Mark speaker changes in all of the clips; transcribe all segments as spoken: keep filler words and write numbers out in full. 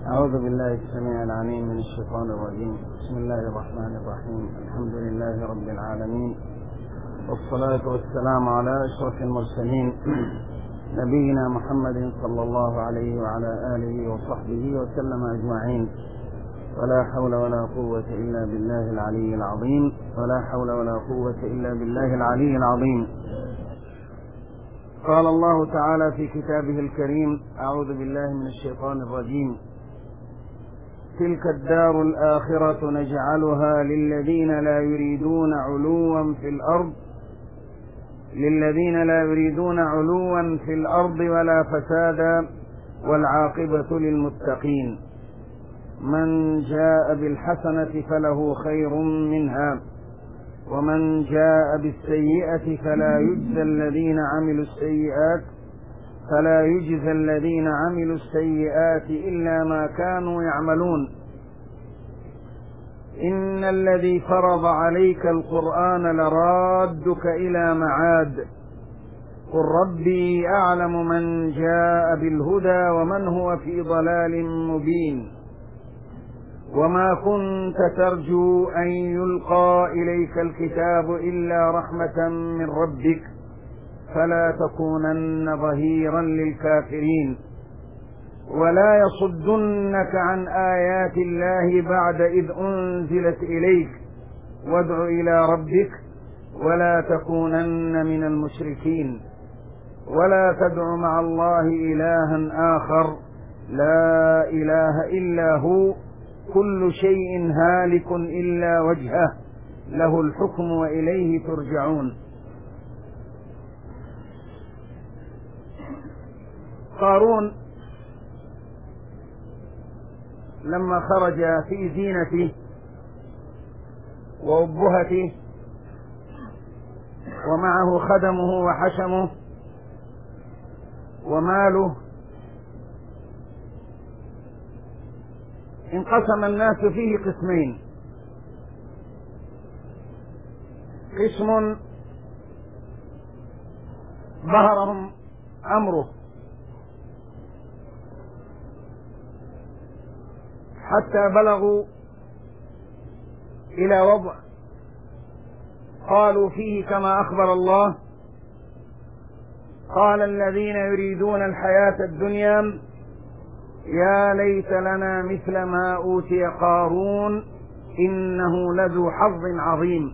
Speaker 1: أعوذ بالله السميع العليم من الشيطان الرجيم. بسم الله الرحمن الرحيم. الحمد لله رب العالمين، والصلاة والسلام على أشرف المرسلين نبينا محمد صلى الله عليه وعلى آله وصحبه وسلم أجمعين. ولا حول ولا قوة إلا بالله العلي العظيم ولا حول ولا قوة إلا بالله العلي العظيم. قال الله تعالى في كتابه الكريم: أعوذ بالله من الشيطان الرجيم: تلك الدار الآخرة نجعلها للذين لا يريدون علوا في الأرض للذين لا يريدون علوا في الأرض ولا فسادا والعاقبة للمتقين. من جاء بالحسنة فله خير منها ومن جاء بالسيئة فلا يجزى الذين عملوا السيئات فلا يجزى الذين عملوا السيئات إلا ما كانوا يعملون. إن الذي فرض عليك القرآن لرادك إلى معاد قل ربي أعلم من جاء بالهدى ومن هو في ضلال مبين. وما كنت ترجو أن يلقى إليك الكتاب إلا رحمة من ربك فلا تكونن ظهيرا للكافرين. ولا يصدنك عن آيات الله بعد إذ أنزلت إليك وادع إلى ربك ولا تكونن من المشركين. ولا تدع مع الله إلها آخر لا إله إلا هو كل شيء هالك إلا وجهه له الحكم وإليه ترجعون. قارون لما خرج في زينته وأبهته ومعه خدمه وحشمه وماله، انقسم الناس فيه قسمين: قسم ظهرهم أمره حتى بلغوا إلى وضع قالوا فيه كما أخبر الله: قال الذين يريدون الحياة الدنيا يا ليت لنا مثل ما أوتي قارون إنه لذو حظ عظيم.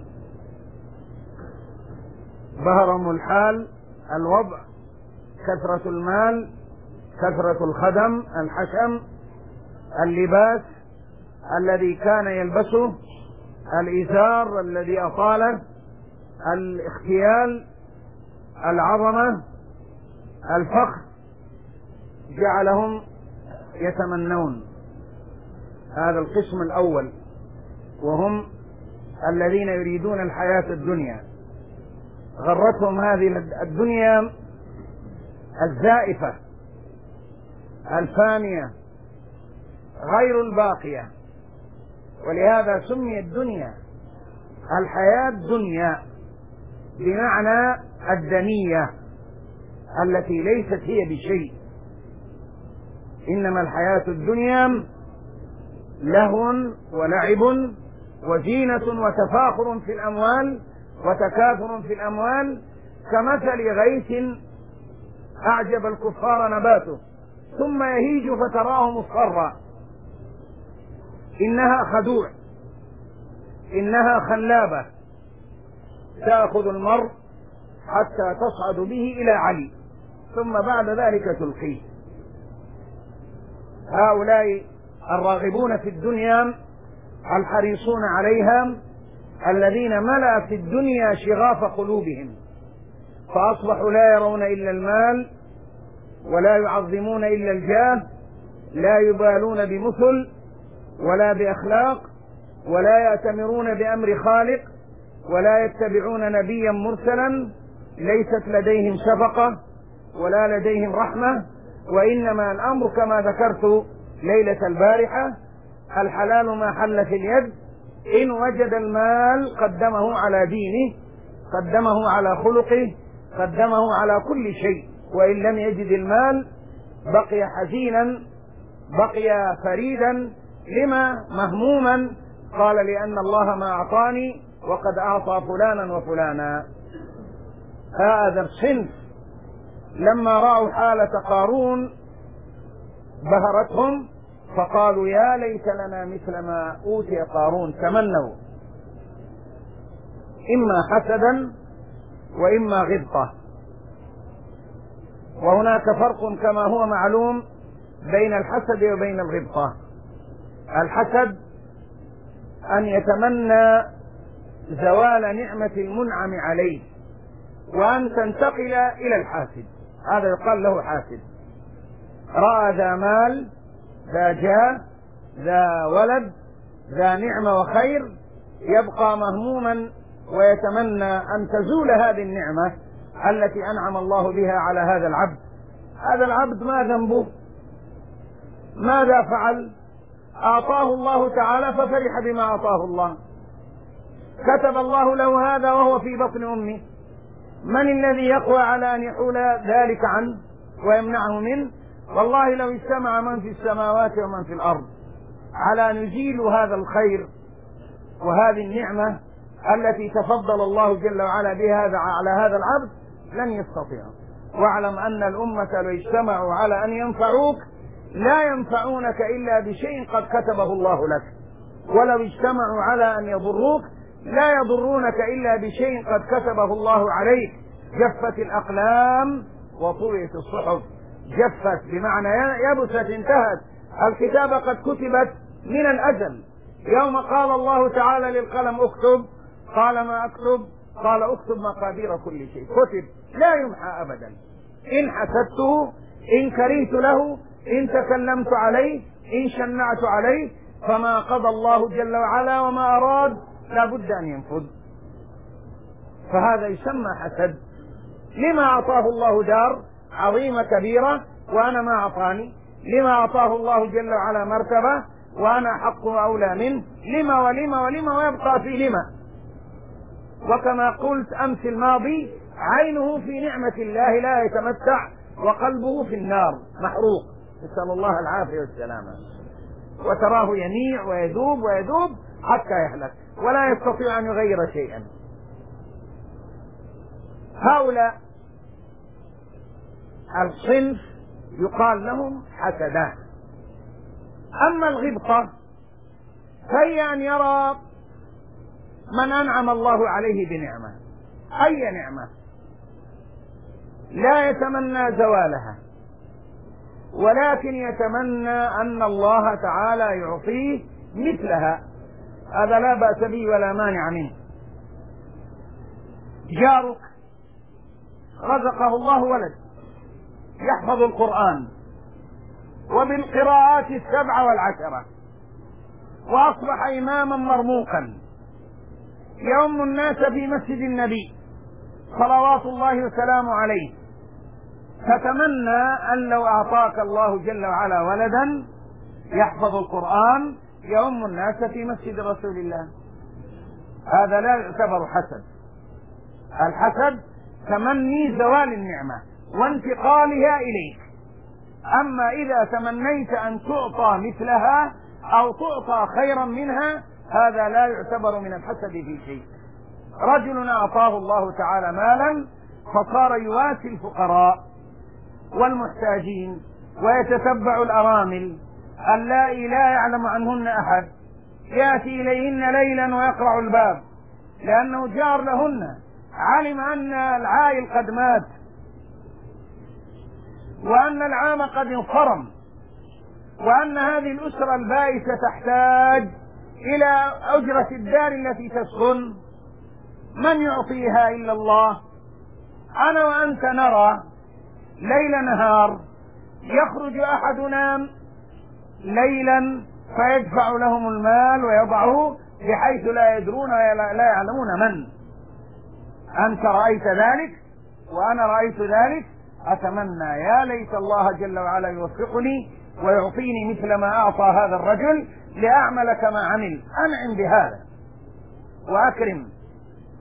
Speaker 1: بهرهم الحال، الوضع، كثرة المال، كثرة الخدم، الحشم، اللباس الذي كان يلبسه، الإزار الذي أطاله، الاختيال، العظمة، الفخر، جعلهم يتمنون. هذا القسم الأول، وهم الذين يريدون الحياة الدنيا. غرتهم هذه الدنيا الزائفة الفانية غير الباقية، ولهذا سمي الدنيا الحياة الدنيا بمعنى الدنية التي ليست هي بشيء. إنما الحياة الدنيا لهو ولعب وزينة وتفاخر في الأموال وتكاثر في الأموال كمثل غيث أعجب الكفار نباته ثم يهيج فتراه مصفرا. إنها خدوع، إنها خلابة تأخذ المرء حتى تصعد به إلى علي ثم بعد ذلك تلقيه. هؤلاء الراغبون في الدنيا الحريصون عليها الذين ملأ في الدنيا شغاف قلوبهم فأصبحوا لا يرون إلا المال ولا يعظمون إلا الجاه، لا يبالون بمثل ولا بأخلاق ولا يأتمرون بأمر خالق ولا يتبعون نبيا مرسلا ليست لديهم شفقة ولا لديهم رحمة، وإنما الأمر كما ذكرت ليلة البارحة: الحلال ما حل في اليد، إن وجد المال قدمه على دينه، قدمه على خلقه، قدمه على كل شيء، وإن لم يجد المال بقي حزينا بقي فريدا لما مهموما؟ قال لأن الله ما أعطاني وقد أعطى فلانا وفلانا. هذا الصنف لما رأوا حالة قارون بهرتهم فقالوا يا ليت لنا مثل ما أوتي قارون. تمنوا إما حسدا وإما غبطة. وهناك فرق كما هو معلوم بين الحسد وبين الغبطة. الحسد أن يتمنى زوال نعمة المنعم عليه وأن تنتقل إلى الحاسد، هذا يقال له حاسد. رأى ذا مال ذا جاه ذا ولد ذا نعمة وخير، يبقى مهموما ويتمنى أن تزول هذه النعمة التي أنعم الله بها على هذا العبد. هذا العبد ما ذنبه؟ ماذا فعل؟ أعطاه الله تعالى ففرح بما أعطاه الله، كتب الله له هذا وهو في بطن أمه. من الذي يقوى على أن يحول ذلك عنه ويمنعه منه؟ والله لو اجتمع من في السماوات ومن في الأرض على أن يزيلوا هذا الخير وهذه النعمة التي تفضل الله جل وعلا بها على هذا العبد لن يستطيعوا. واعلم أن الأمة لو اجتمعوا على أن ينفعوك لا ينفعونك إلا بشيء قد كتبه الله لك، ولو اجتمعوا على أن يضروك لا يضرونك إلا بشيء قد كتبه الله عليك. جفت الأقلام وطويت الصحف. جفت بمعنى يبست، انتهت. الكتابة قد كتبت من الأزل. يوم قال الله تعالى للقلم اكتب قال ما اكتب؟ قال اكتب مقادير كل شيء. كتب لا يمحى أبدا. إن حسدته، إن كرهت له، إن تكلمت عليه، إن شنعت عليه، فما قضى الله جل وعلا وما أراد لا بد أن ينفذ. فهذا يسمى حسد. لما أعطاه الله دار عظيمة كبيرة وأنا ما أعطاني؟ لما أعطاه الله جل وعلا مرتبة وأنا حق أولى منه؟ لما ولما ولما ويبقى في لما. وكما قلت أمس الماضي عينه في نعمة الله لا يتمتع وقلبه في النار محروق، نسأل الله العافية والسلامة. وتراه يميع ويذوب ويذوب حتى يهلك ولا يستطيع أن يغير شيئا. هؤلاء الصنف يقال لهم حسدان. أما الغبطة فهي أن يرى من أنعم الله عليه بنعمة، أي نعمة، لا يتمنى زوالها ولكن يتمنى أن الله تعالى يعطيه مثلها. هذا لا بأس به ولا مانع منه. جارك رزقه الله ولد يحفظ القرآن وبالقراءات السبع والعشرة وأصبح إماما مرموقا يؤم الناس في مسجد النبي صلوات الله وسلامه عليه، فتمنى أن لو أعطاك الله جل وعلا ولدا يحفظ القرآن يؤم الناس في مسجد رسول الله. هذا لا يعتبر حسد. الحسد تمني زوال النعمة وانتقالها إليك. أما إذا تمنيت أن تعطى مثلها أو تعطى خيرا منها هذا لا يعتبر من الحسد في شيء. رجل أعطاه الله تعالى مالا فصار يواسي الفقراء والمحتاجين ويتتبع الأرامل اللائي لا يعلم عنهن أحد، يأتي إليهن ليلا ويقرع الباب لأنه جار لهن، علم أن العائل قد مات وأن العام قد انصرم وأن هذه الأسرة البائسة تحتاج إلى أجرة الدار التي تسكن. من يعطيها إلا الله؟ أنا وأنت نرى ليل نهار يخرج أحدنا ليلا فيدفع لهم المال ويضعه بحيث لا يدرون ولا يعلمون من. أنت رأيت ذلك وأنا رأيت ذلك. أتمنى يا ليت الله جل وعلا يوفقني ويعطيني مثل ما أعطى هذا الرجل لأعمل كما عمل. أنعم بهذا وأكرم،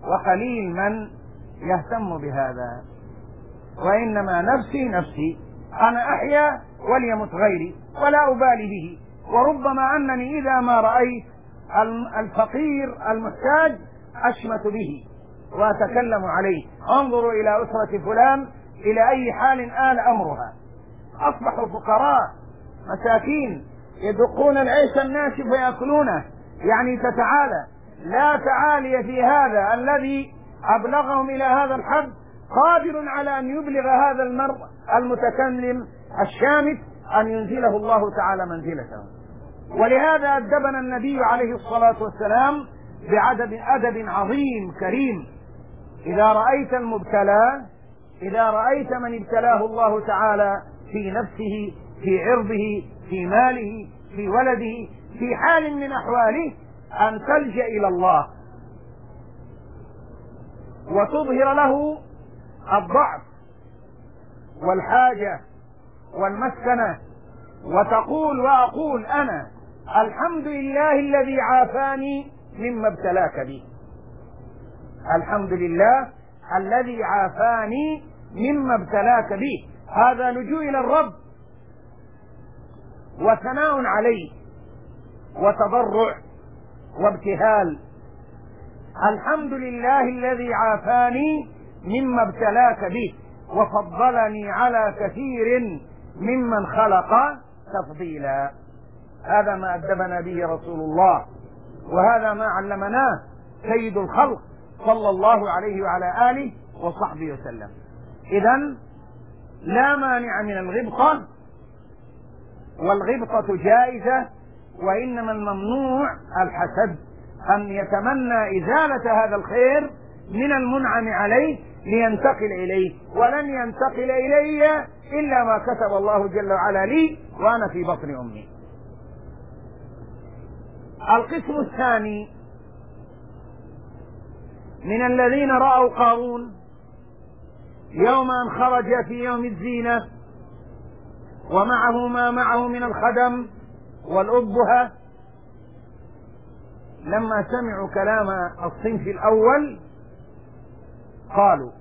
Speaker 1: وقليل من يهتم بهذا. وإنما نفسي نفسي أنا أحيا وليمت غيري ولا أبالي به. وربما أنني إذا ما رأيت الفقير المحتاج أشمت به وأتكلم عليه، انظروا إلى أسرة فلان إلى أي حال آل أمرها، أصبحوا فقراء مساكين يدقون العيش الناشف ويأكلونه. يعني تتعالى، لا تعالي في هذا الذي أبلغهم إلى هذا الحد قادر على أن يبلغ هذا المرء المتكلم الشامت أن ينزله الله تعالى منزلته. ولهذا أدبنا النبي عليه الصلاة والسلام بعدد أدب عظيم كريم. إذا رأيت المبتلى، إذا رأيت من ابتلاه الله تعالى في نفسه، في عرضه، في ماله، في ولده، في حال من أحواله، أن تلجأ إلى الله وتظهر له الضعف والحاجة والمسكنة، وتقول وأقول أنا الحمد لله الذي عافاني مما ابتلاك به، الحمد لله الذي عافاني مما ابتلاك به. هذا لجوء إلى الرب وثناء عليه وتضرع وابتهال. الحمد لله الذي عافاني مما ابتلاك به وفضلني على كثير ممن خلق تفضيلا. هذا ما أدبنا به رسول الله، وهذا ما علمناه سيد الخلق صلى الله عليه وعلى آله وصحبه وسلم. إذن لا مانع من الغبطة، والغبطة جائزة، وإنما الممنوع الحسد، أن يتمنى إزالة هذا الخير من المنعم عليه لينتقل إليه، ولن ينتقل إلي إلا ما كتب الله جل وعلا لي وأنا في بطن أمي. القسم الثاني من الذين رأوا قارون يوم أن خرج في يوم الزينة ومعه ما معه من الخدم والأبهة، لما سمعوا كلام الصنف الأول قالوا،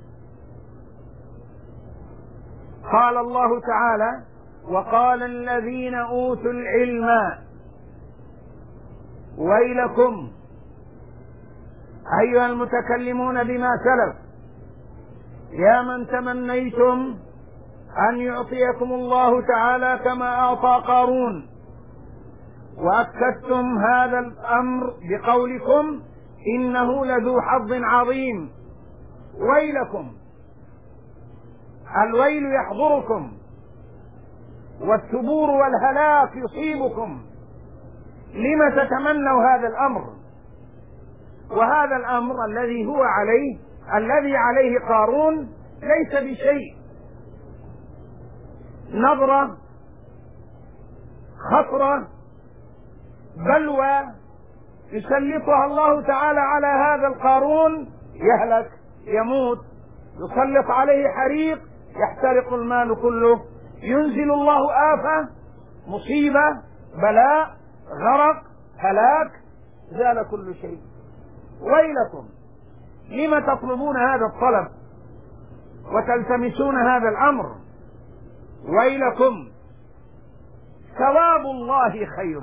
Speaker 1: قال الله تعالى: وقال الذين أوتوا العلم ويلكم أيها المتكلمون بما سلف، يا من تمنيتم أن يعطيكم الله تعالى كما أعطى قارون، وأكدتم هذا الأمر بقولكم إنه لذو حظ عظيم، ويلكم، الويل يحضركم والثبور والهلاك يصيبكم، لم تتمنوا هذا الأمر؟ وهذا الأمر الذي هو عليه الذي عليه قارون ليس بشيء، نظرة، خطرة، بلوى يسلطها الله تعالى على هذا القارون، يهلك، يموت، يسلط عليه حريق يحترق المال كله، ينزل الله آفة، مصيبة، بلاء، غرق، هلاك، زال كل شيء. ويلكم، لم تطلبون هذا الطلب وتلتمسون هذا الأمر؟ ويلكم، ثواب الله خير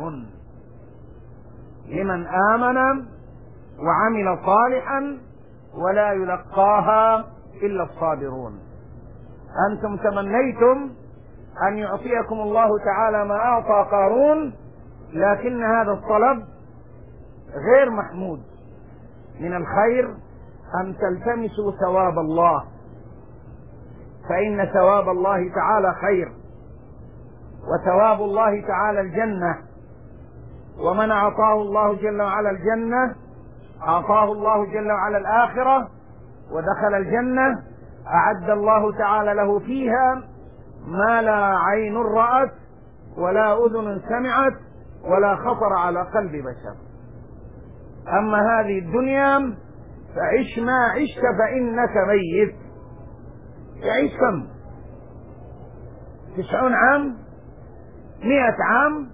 Speaker 1: لمن آمن وعمل صالحا ولا يلقاها إلا الصابرون. أنتم تمنيتم أن يعطيكم الله تعالى ما أعطى قارون، لكن هذا الطلب غير محمود. من الخير أن تلتمسوا ثواب الله، فإن ثواب الله تعالى خير، وثواب الله تعالى الجنة، ومن أعطاه الله جل وعلا الجنة أعطاه الله جل وعلا الآخرة، ودخل الجنة أعد الله تعالى له فيها ما لا عين رأت ولا أذن سمعت ولا خطر على قلب بشر. أما هذه الدنيا فعش ما عشت فإنك ميت. يعيش كم؟ تسعون عام؟ مئة عام؟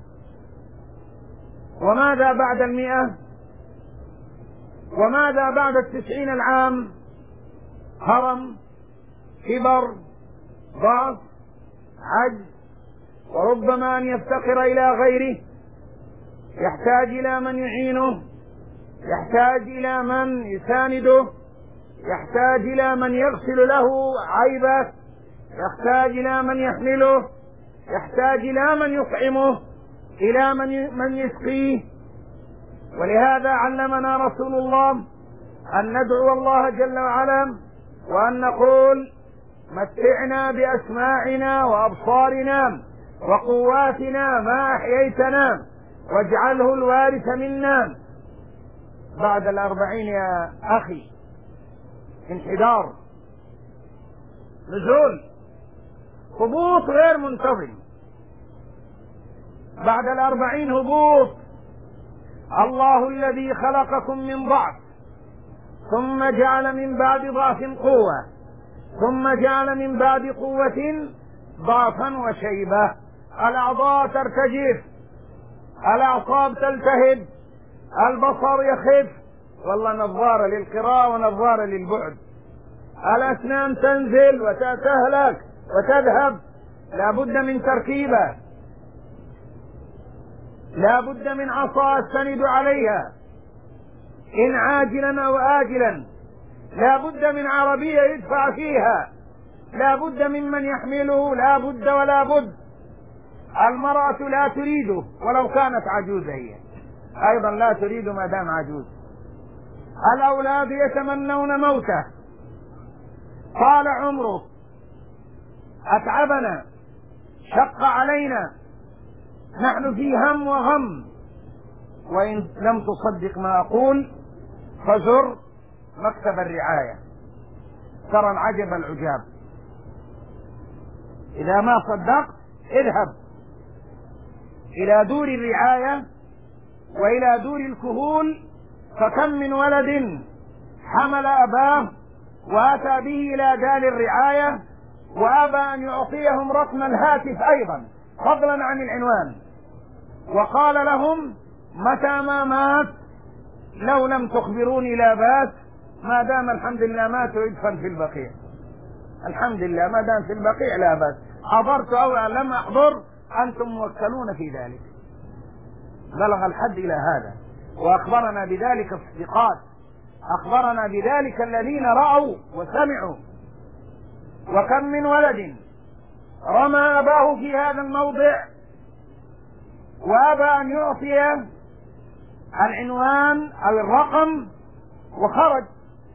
Speaker 1: وماذا بعد المئة؟ وماذا بعد التسعين العام؟ هرم، كبر، ضعف، عجز، وربما أن يفتقر إلى غيره، يحتاج إلى من يعينه، يحتاج إلى من يسانده، يحتاج إلى من يغسل له عيبه، يحتاج إلى من يحمله، يحتاج إلى من يطعمه، إلى من من يسقيه. ولهذا علمنا رسول الله أن ندعو الله جل وعلا وأن نقول: متعنا بأسماعنا وأبصارنا وقواتنا ما أحييتنا واجعله الوارث منا. بعد الأربعين يا أخي انحدار، نزول، هبوط غير منتظم. بعد الأربعين هبوط. الله الذي خلقكم من ضعف ثم جعل من بعد ضعف قوة ثم جعل من بعد قوة ضعفا وشيبة. الأعضاء ترتجف، الأعصاب تلتهب، البصر يخف، والله نظارة للقراءة ونظارة للبعد. الأسنان تنزل وتتهلك وتذهب. لا بد من تركيبة، لا بد من عصا استند عليها إن عاجلا أو آجلا، لا بد من عربية يدفع فيها، لا بد ممن يحمله، لا بد ولا بد. المرأة لا تريده ولو كانت عجوزة، هي أيضا لا تريد ما دام عجوز. الأولاد يتمنون موته، طال عمره، أتعبنا، شق علينا، نحن في هم وغم. وإن لم تصدق ما أقول فزر مكتب الرعاية ترى العجب العجاب. إذا ما صدقت اذهب إلى دور الرعاية وإلى دور الكهول، فكم من ولد حمل أباه وأتى به إلى دار الرعاية وأبى أن يعطيهم رقم الهاتف أيضا فضلا عن العنوان، وقال لهم: متى ما مات لو لم تخبروني لا بأس، ما دام الحمد لله مات ويدفن في البقيع، الحمد لله ما دام في البقيع لا بأس، حضرت أو لم أحضر أنتم موكلون في ذلك. بلغ الحد إلى هذا، وأخبرنا بذلك الصديقات، أخبرنا بذلك الذين رأوا وسمعوا. وكم من ولد رمى أباه في هذا الموضع وأبى أن يعطي العنوان أو الرقم وخرج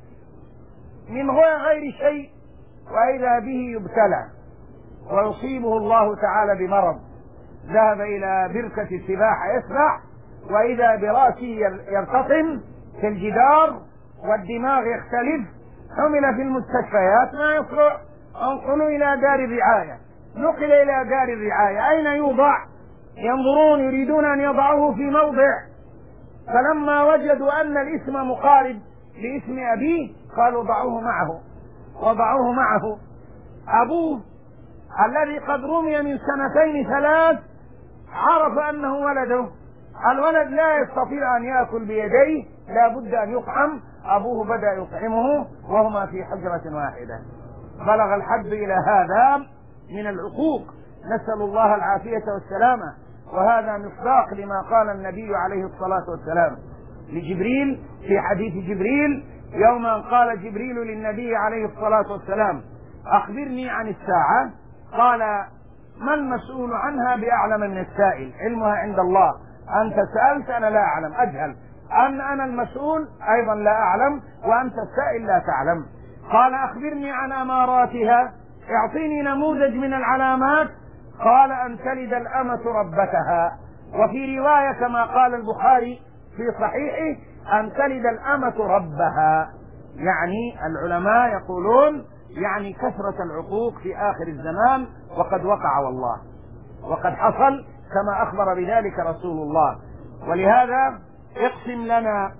Speaker 1: من غير شيء، وإذا به يبتلى ويصيبه الله تعالى بمرض. ذهب إلى بركة السباحة يسبح وإذا برأسه يرتطم في الجدار والدماغ يختلف، حمل في المستشفيات ما يصلح، انقلوا إلى دار الرعاية، نقل إلى دار الرعاية. أين يوضع؟ ينظرون يريدون أن يضعوه في موضع، فلما وجدوا أن الاسم مقارب لاسم أبيه قالوا ضعوه معه، وضعوه معه. أبوه الذي قد رمي من سنتين ثلاث عرف أنه ولده، الولد لا يستطيع أن يأكل بيديه، لا بد أن يطعم. أبوه بدأ يطعمه وهما في حجرة واحدة. بلغ الحد إلى هذا من العقوق، نسأل الله العافية والسلامة. وهذا مصداق لما قال النبي عليه الصلاة والسلام لجبريل في حديث جبريل، يوم أن قال جبريل للنبي عليه الصلاة والسلام: أخبرني عن الساعة. قال: ما المسؤول عنها بأعلم من السائل، علمها عند الله، أنت سألت أنا لا أعلم أجهل، أن أنا المسؤول أيضا لا أعلم، وأنت السائل لا تعلم. قال: أخبرني عن أماراتها، اعطيني نموذج من العلامات. قال: أن تلد الأمة ربتها. وفي رواية كما قال البخاري في صحيحه: أن تلد الأمة ربها. يعني العلماء يقولون يعني كثرة العقوق في آخر الزمان، وقد وقع والله، وقد حصل كما أخبر بذلك رسول الله. ولهذا اقسم لنا،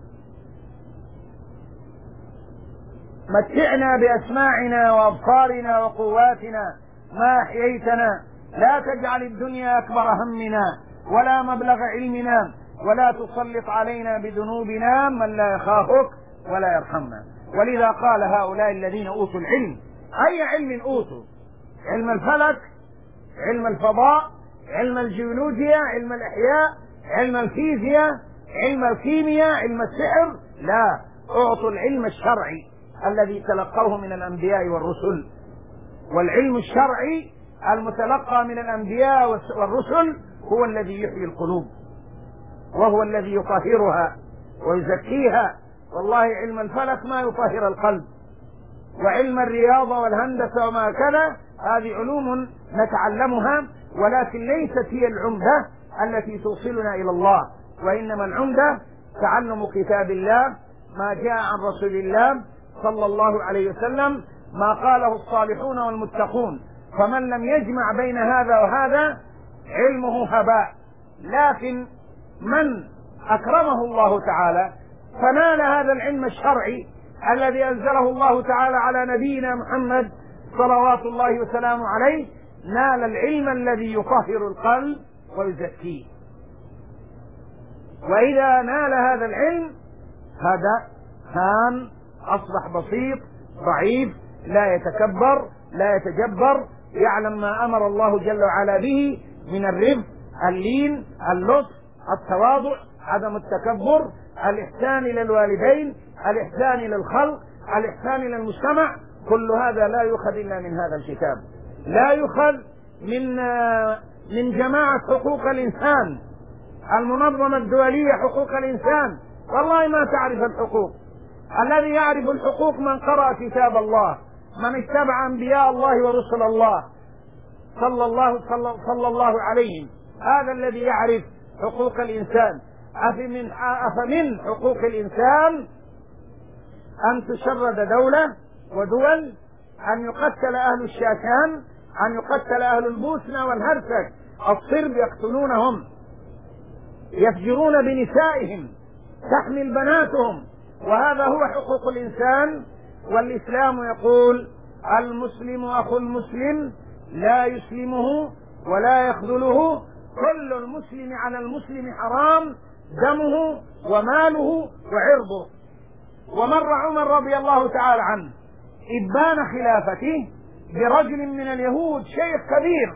Speaker 1: متعنا بأسماعنا وأبصارنا وقواتنا ما أحييتنا، لا تجعل الدنيا أكبر همنا ولا مبلغ علمنا، ولا تسلط علينا بذنوبنا من لا يخافك ولا يرحمنا. ولذا قال هؤلاء الذين أوتوا العلم، أي علم أوتوا؟ علم الفلك، علم الفضاء، علم الجيولوجيا، علم الإحياء، علم الفيزياء، علم الكيمياء، علم السحر. لا، اعطوا العلم الشرعي الذي تلقوه من الأنبياء والرسل. والعلم الشرعي المتلقى من الأنبياء والرسل هو الذي يحيي القلوب، وهو الذي يطهرها ويزكيها. والله علم الفلك ما يطهر القلب، وعلم الرياضة والهندسة وما كذا هذه علوم نتعلمها، ولكن ليست هي العمدة التي توصلنا إلى الله. وإنما العمدة تعلم كتاب الله، ما جاء عن رسول الله صلى الله عليه وسلم، ما قاله الصالحون والمتقون. فمن لم يجمع بين هذا وهذا علمه هباء. لكن من أكرمه الله تعالى فنال هذا العلم الشرعي الذي أنزله الله تعالى على نبينا محمد صلوات الله وسلامه عليه، نال العلم الذي يطهر القلب ويزكيه. وإذا نال هذا العلم هذا هان، أصبح بسيط ضعيف، لا يتكبر لا يتجبر، يعلم ما أمر الله جل وعلا به من الرفق، اللين، اللطف، التواضع، عدم التكبر، الإحسان إلى الوالدين، الإحسان إلى الخلق، الإحسان إلى المجتمع. كل هذا لا يؤخذ إلا من هذا الكتاب، لا يؤخذ من من جماعة حقوق الإنسان، المنظمة الدولية حقوق الإنسان. والله ما تعرف الحقوق. الذي يعرف الحقوق من قرأ كتاب الله، من اتبع أنبياء الله ورسل الله صلى الله, صلى, صلى الله عليهم، هذا الذي يعرف حقوق الإنسان. أفمن, أفمن حقوق الإنسان أن تشرد دولة ودول، أن يقتل أهل الشاشان، أن يقتل أهل البوسنة والهرسك، الصرب يقتلونهم، يفجرون بنسائهم، تحمل بناتهم، وهذا هو حقوق الإنسان. والإسلام يقول المسلم أخو المسلم لا يسلمه ولا يخذله، كل المسلم على المسلم حرام، دمه وماله وعرضه. ومر عمر رضي الله تعالى عنه إبان خلافته برجل من اليهود، شيخ كبير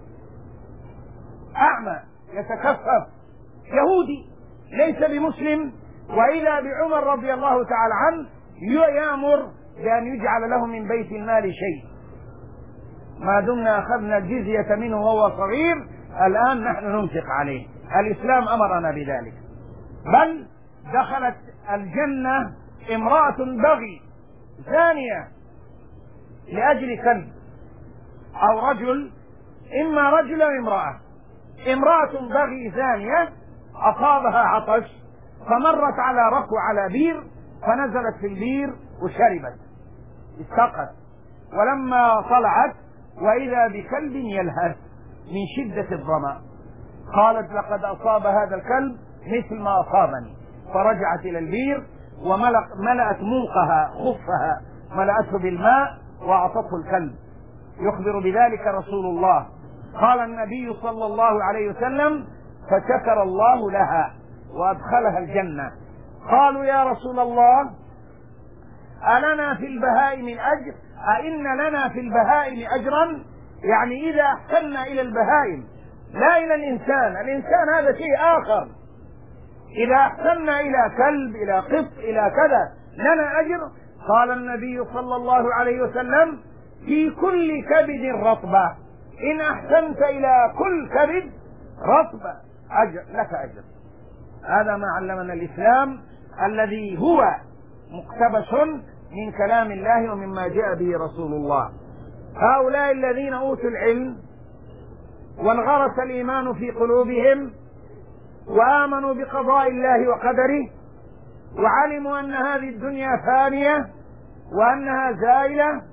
Speaker 1: أعمى يتكفف، يهودي ليس بمسلم، وإذا بعمر رضي الله تعالى عنه يأمر بأن يجعل له من بيت المال شيء، ما دمنا أخذنا الجزية منه وهو صغير، الآن نحن ننفق عليه. الإسلام أمرنا بذلك. بل دخلت الجنة امرأة بغي زانية لأجل كلب، أو رجل، إما رجل أو امرأة، امرأة بغي زانية أصابها عطش فمرت على ركوة على بير، فنزلت في البير وشربت، استقت، ولما طلعت وإذا بكلب يلهث من شدة الظمأ، قالت لقد أصاب هذا الكلب مثل ما أصابني، فرجعت إلى البير وملأت موقها خفها ملأته بالماء وأعطته الكلب. يخبر بذلك رسول الله. قال النبي صلى الله عليه وسلم فشكر الله لها وأدخلها الجنة. قالوا يا رسول الله ألنا في البهائم أجر؟ أئن لنا في البهائم أجرا؟ يعني إذا أحسننا إلى البهائم لا إلى الإنسان، الإنسان هذا شيء آخر، إذا أحسننا إلى كلب إلى قط إلى كذا لنا أجر؟ قال النبي صلى الله عليه وسلم في كل كبد رطبة، إن أحسنت إلى كل كبد رطبة أجر لك أجر. هذا ما علمنا الإسلام الذي هو مقتبس من كلام الله ومما جاء به رسول الله. هؤلاء الذين أوتوا العلم وانغرس الإيمان في قلوبهم وآمنوا بقضاء الله وقدره، وعلموا أن هذه الدنيا فانية وأنها زائلة،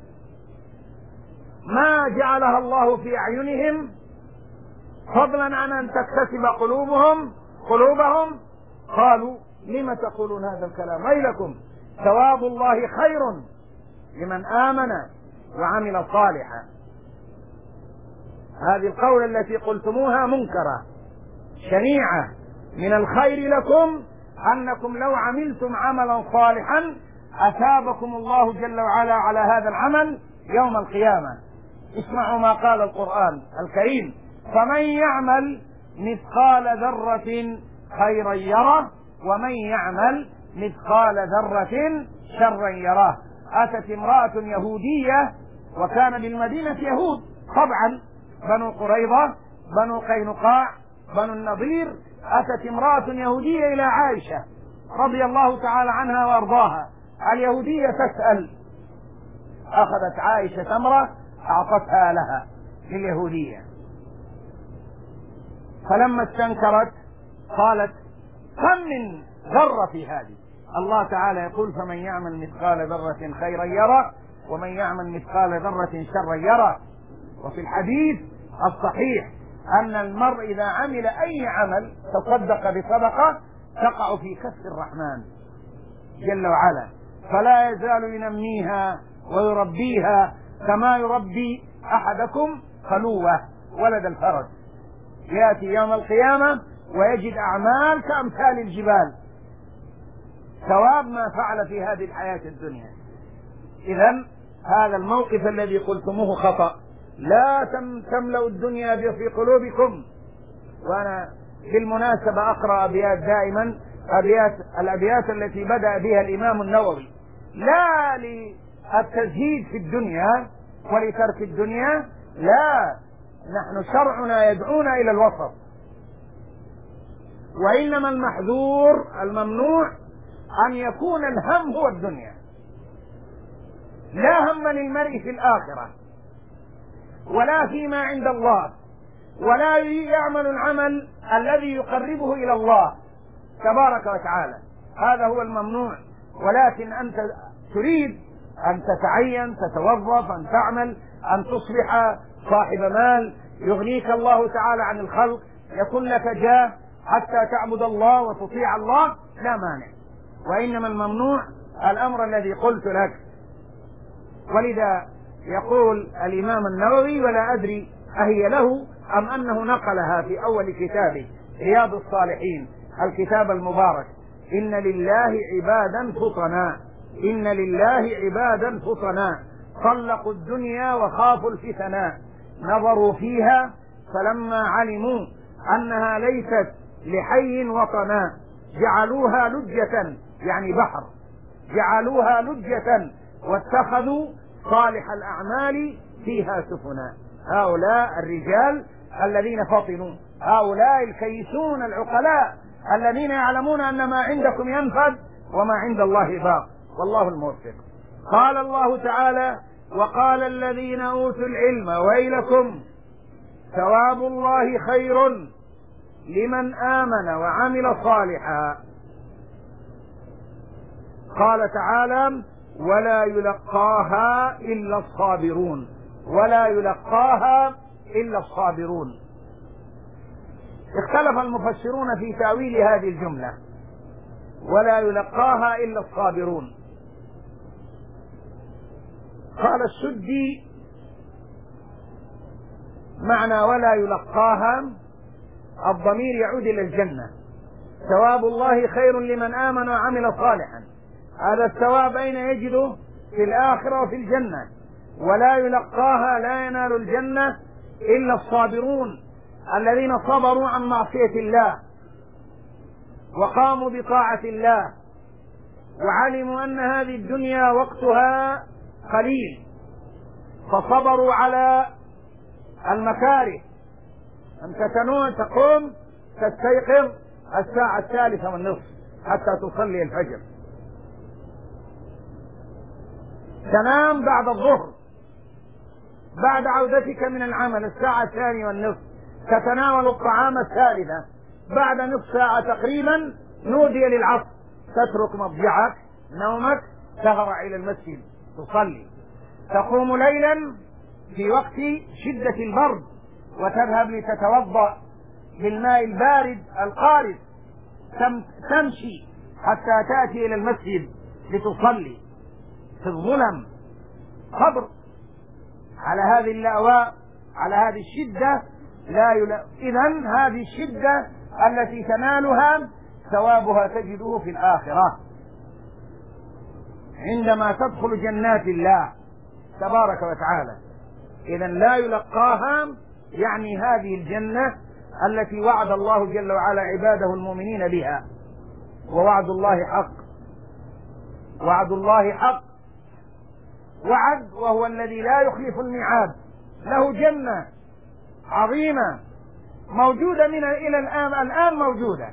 Speaker 1: ما جعلها الله في أعينهم فضلا عن أن تكتسب قلوبهم قلوبهم قالوا لم تقولون هذا الكلام ويلكم ثواب الله خير لمن آمن وعمل صالحا. هذه القول التي قلتموها منكرة شنيعة، من الخير لكم أنكم لو عملتم عملا صالحا أثابكم الله جل وعلا على هذا العمل يوم القيامة. اسمعوا ما قال القرآن الكريم: فمن يعمل مثقال ذرة خيرا يره ومن يعمل مثقال ذرة شرا يره. أتت امرأة يهودية، وكان بالمدينة يهود طبعا، بنو قريظة، بنو قينقاع، بنو النضير. أتت امرأة يهودية إلى عائشة رضي الله تعالى عنها وأرضاها. اليهودية تسأل، أخذت عائشة تمرة أعطتها لها لليهودية، فلما استنكرت قالت: كم من ذرة في هذه؟ الله تعالى يقول: فمن يعمل مثقال ذرة خيرا يره ومن يعمل مثقال ذرة شرا يره. وفي الحديث الصحيح أن المرء إذا عمل أي عمل تصدق بصدقة تقع في كف الرحمن جل وعلا، فلا يزال ينميها ويربيها كما يربي أحدكم خلوة ولد الفرج. يأتي يوم القيامة ويجد أعمال كأمثال الجبال، ثواب ما فعل في هذه الحياة الدنيا. إذن هذا الموقف الذي قلتموه خطأ. لا تملأوا الدنيا في قلوبكم. وأنا بالمناسبة أقرأ أبيات دائما، أبيات الأبيات التي بدأ بها الإمام النووي، لا للتزهيد في الدنيا ولترك الدنيا، لا، نحن شرعنا يدعونا إلى الوسط، وإنما المحذور الممنوع أن يكون الهم هو الدنيا. لا هم للمرء في الآخرة ولا فيما عند الله، ولا يعمل العمل الذي يقربه إلى الله تبارك وتعالى، هذا هو الممنوع. ولكن أنت تريد أن تتعين، تتوظف، أن تعمل، أن تصبح صاحب مال يغنيك الله تعالى عن الخلق، يكون لك جاه حتى تعبد الله وتطيع الله، لا مانع. وإنما الممنوع الأمر الذي قلت لك. ولذا يقول الإمام النووي، ولا أدري أهي له أم أنه نقلها في أول كتابه رياض الصالحين، الكتاب المبارك: إن لله عبادا فطنا، إن لله عبادا فطنا طلقوا الدنيا وخافوا الفتنا، نظروا فيها فلما علموا أنها ليست لحي وطنا جعلوها لجة، يعني بحر، جعلوها لجة واتخذوا صالح الأعمال فيها سفنا. هؤلاء الرجال الذين فطنوا، هؤلاء الكيسون العقلاء الذين يعلمون أن ما عندكم ينفد وما عند الله باق، والله الموفق. قال الله تعالى: وقال الذين أوتوا العلم ويلكم ثواب الله خير لمن آمن وعمل صالحا. قال تعالى: ولا يلقاها إلا الصابرون، ولا يلقاها إلا الصابرون. اختلف المفسرون في تأويل هذه الجملة، ولا يلقاها إلا الصابرون. قال السدي: معنى ولا يلقاها الضمير يعود إلى الجنة، ثواب الله خير لمن آمن وعمل صالحا. هذا الثواب أين يجده؟ في الآخرة وفي الجنة. ولا يلقاها، لا ينال الجنة إلا الصابرون الذين صبروا عن معصية الله وقاموا بطاعة الله، وعلموا أن هذه الدنيا وقتها قليل، فصبروا على المكاره. أنت تنوم تقوم تستيقظ الساعة الثالثة والنصف حتى تصلي الفجر، تنام بعد الظهر، بعد عودتك من العمل الساعة الثانية والنصف تتناول الطعام الثالثة، بعد نصف ساعة تقريبا نودي للعصر، تترك مضجعك نومك تهرع إلى المسجد تصلي، تقوم ليلا في وقت شدة البرد وتذهب لتتوضأ بالماء البارد القارس، تمشي حتى تأتي إلى المسجد لتصلي في الظلم. صبر على هذه اللأواء، على هذه الشدة. لا يلا... إذن هذه الشدة التي تنالها ثوابها تجده في الآخرة عندما تدخل جنات الله تبارك وتعالى. إذا لا يلقاها يعني هذه الجنة التي وعد الله جل وعلا عباده المؤمنين بها. ووعد الله حق، وعد الله حق، وعد وهو الذي لا يخلف الميعاد. له جنة عظيمة موجودة من إلى الآن، الآن موجودة،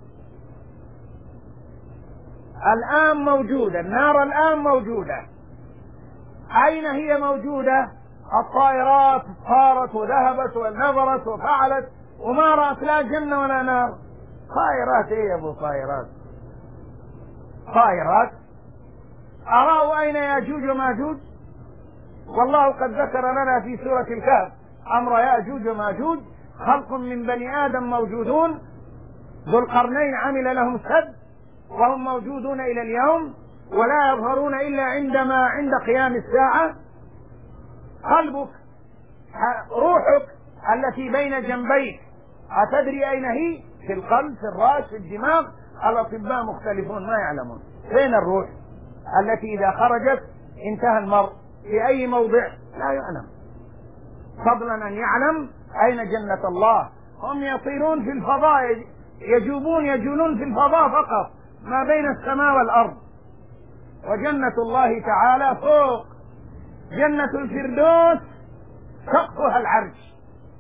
Speaker 1: الآن موجودة، النار الآن موجودة. أين هي موجودة؟ الطائرات صارت وذهبت ونظرت وفعلت وما رأت لا جنة ولا نار. طائرات ايه يا ابو طائرات؟ طائرات. أراه أين ياجوج وماجوج؟ والله قد ذكر لنا في سورة الكهف أمر ياجوج وماجوج، خلق من بني آدم موجودون، ذو القرنين عمل لهم سد وهم موجودون إلى اليوم ولا يظهرون إلا عندما عند قيام الساعة. قلبك، روحك التي بين جنبيك، أتدري أين هي؟ في القلب، في الرأس، في الدماغ. الأطباء مختلفون ما يعلمون فين الروح التي إذا خرجت انتهى المرء. في أي موضع لا يعلم، فضلا أن يعلم أين جنة الله. هم يطيرون في الفضاء، يجوبون يجولون في الفضاء فقط ما بين السماء والأرض. وجنة الله تعالى فوق. جنة الفردوس سقفها العرش،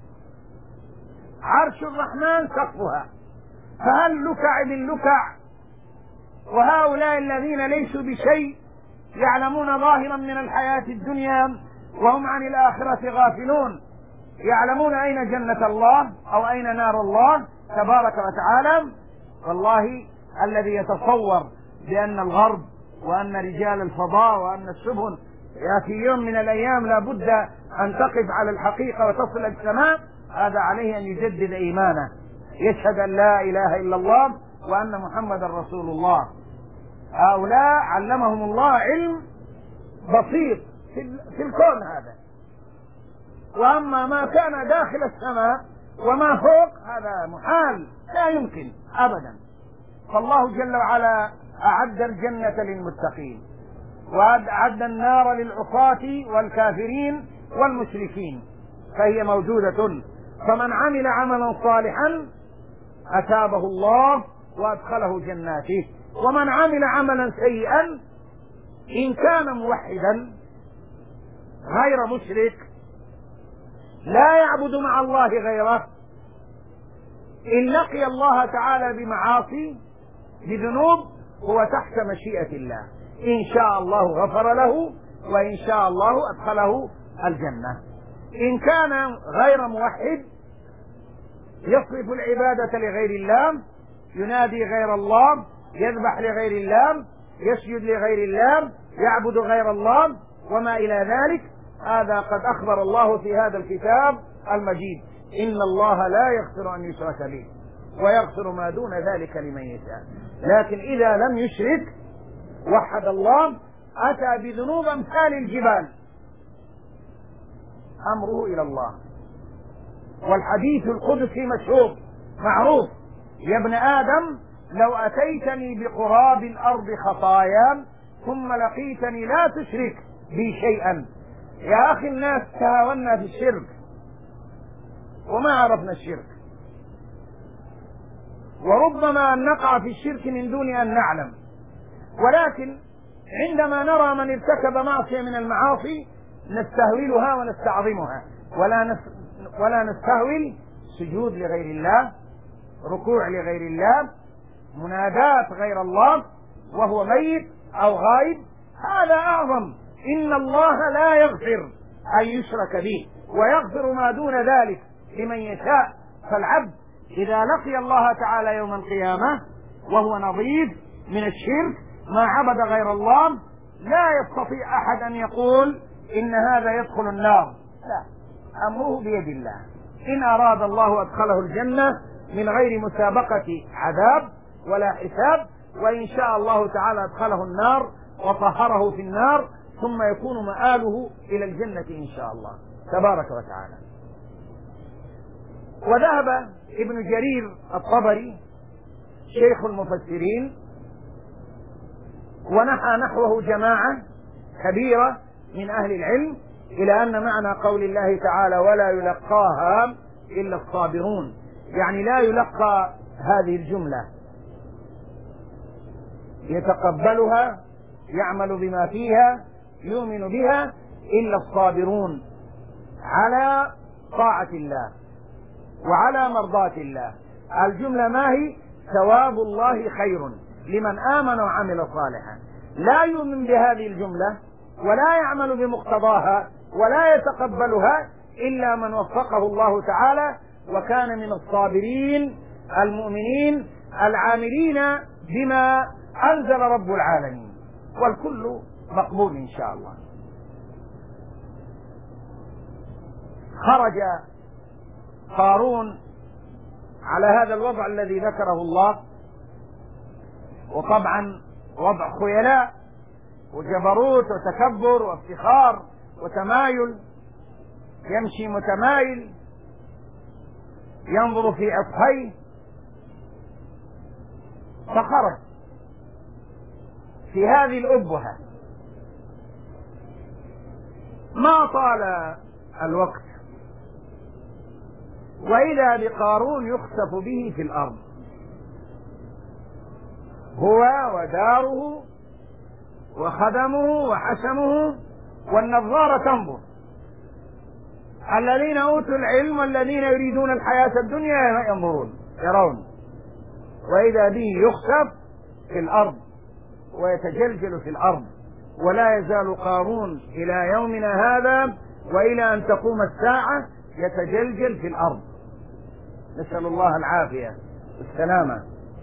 Speaker 1: عرش الرحمن سقفها. فهل لكع باللكع، وهؤلاء الذين ليسوا بشيء يعلمون ظاهرا من الحياة الدنيا وهم عن الآخرة غافلون، يعلمون أين جنة الله أو أين نار الله تبارك وتعالى. والله الذي يتصور بأن الغرب وأن رجال الفضاء وأن السفن في يوم من الأيام لا بد أن تقف على الحقيقة وتصل السماء، هذا عليه أن يجدد إيمانه، يشهد أن لا إله إلا الله وأن محمد رسول الله. هؤلاء علمهم الله علم بسيط في الكون هذا، وأما ما كان داخل السماء وما فوق هذا محال، لا يمكن أبدا. فالله جل وعلا أعد الجنة للمتقين وأعد النار للعصاة والكافرين والمشركين، فهي موجودة. فمن عمل عملا صالحا أثابه الله وأدخله جناته، ومن عمل عملا سيئا إن كان موحدا غير مشرك لا يعبد مع الله غيره، إن لقي الله تعالى بمعاصي بذنوب هو تحت مشيئة الله، إن شاء الله غفر له وإن شاء الله أدخله الجنة. إن كان غير موحد يصرف العبادة لغير الله، ينادي غير الله، يذبح لغير الله، يسجد لغير الله، يعبد غير الله وما إلى ذلك، هذا قد أخبر الله في هذا الكتاب المجيد: إن الله لا يغفر أن يشرك به ويغفر ما دون ذلك لمن يشاء. لكن إذا لم يشرك وحد الله أتى بذنوب أمثال الجبال، أمره إلى الله. والحديث القدسي مشهور معروف: يا ابن آدم لو أتيتني بقراب الأرض خطايا ثم لقيتني لا تشرك بي شيئا. يا أخي الناس تهاونا في الشرك وما عرفنا الشرك، وربما أن نقع في الشرك من دون أن نعلم. ولكن عندما نرى من ارتكب معصية من المعاصي نستهولها ونستعظمها، ولا نس ولا نستهول سجود لغير الله، ركوع لغير الله، منادات غير الله وهو ميت أو غائب، هذا أعظم. إن الله لا يغفر أن يشرك به ويغفر ما دون ذلك لمن يشاء. فالعبد إذا لقي الله تعالى يوم القيامة وهو نظيف من الشرك ما عبد غير الله، لا يستطيع أحد أن يقول إن هذا يدخل النار، لا، أمره بيد الله. إن أراد الله أدخله الجنة من غير مسابقة عذاب ولا حساب، وإن شاء الله تعالى أدخله النار وطهره في النار، ثم يكون مآله إلى الجنة إن شاء الله تبارك وتعالى. وذهب ابن جرير الطبري شيخ المفسرين ونحى نحوه جماعة كبيرة من أهل العلم إلى أن معنى قول الله تعالى ولا يلقاها إلا الصابرون، يعني لا يلقى هذه الجملة يتقبلها يعمل بما فيها يؤمن بها إلا الصابرون على طاعة الله وعلى مرضاة الله. الجملة ما هي؟ ثواب الله خير لمن آمن وعمل صالحا. لا يؤمن بهذه الجملة ولا يعمل بمقتضاها ولا يتقبلها إلا من وفقه الله تعالى وكان من الصابرين المؤمنين العاملين بما أنزل رب العالمين، والكل مقبول إن شاء الله. خرج قارون على هذا الوضع الذي ذكره الله، وطبعا وضع خيلاء وجبروت وتكبر وافتخار وتمايل، يمشي متمايل ينظر في أصحيه، فخرج في هذه الأبهة. ما طال الوقت وإذا بقارون يخسف به في الأرض، هو وداره وخدمه وحشمه، والنظارة تنظر. الذين أوتوا العلم والذين يريدون الحياة الدنيا ينظرون يرون، وإذا به يخسف في الأرض ويتجلجل في الأرض. ولا يزال قارون إلى يومنا هذا وإلى أن تقوم الساعة يتجلجل في الأرض، نسأل الله العافية والسلامة.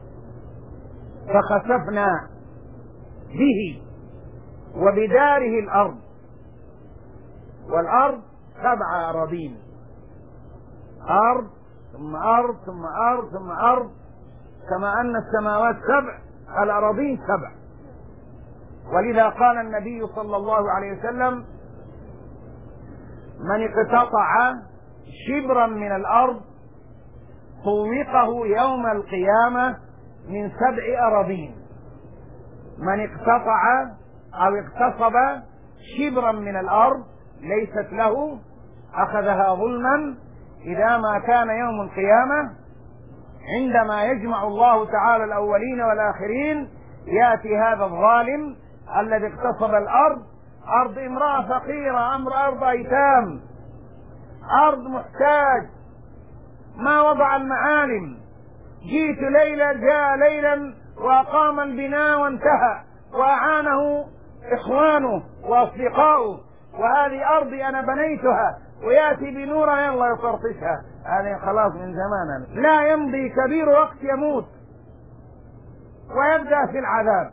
Speaker 1: فخسفنا به وبداره الأرض، والأرض سبع أراضين، أرض ثم أرض ثم أرض ثم أرض، كما أن السماوات سبع الأراضين سبع. ولذا قال النبي صلى الله عليه وسلم من اقتطع شبرا من الأرض طوقه يوم القيامة من سبع أراضين. من اقتطع أو اغتصب شبرا من الأرض ليست له أخذها ظلما، إذا ما كان يوم القيامة عندما يجمع الله تعالى الأولين والآخرين يأتي هذا الظالم الذي اغتصب الأرض، أرض امرأة فقيرة، أمر أرض أيتام، أرض محتاج، ما وضع المعالم، جيت ليلة جاء ليلا وأقام البناء وانتهى وأعانه إخوانه وأصدقاؤه، وهذه أرضي أنا بنيتها، ويأتي بنورها يلا يطرطشها، هذه خلاص من زمان. لا يمضي كبير وقت يموت ويبدأ في العذاب.